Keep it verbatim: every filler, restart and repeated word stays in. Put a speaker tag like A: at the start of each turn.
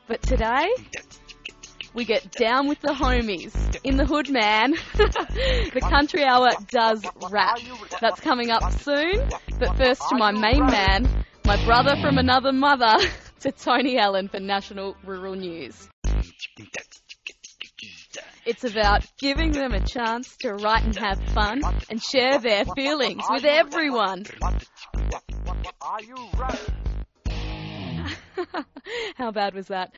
A: But today, we get down with the homies. In the hood, man. The Country Hour does rap. That's coming up soon. But first to my main man, my brother from another mother, to Tony Allen for National Rural News. It's about giving them a chance to write and have fun and share their feelings with everyone.
B: Are you ready?
A: How bad was that?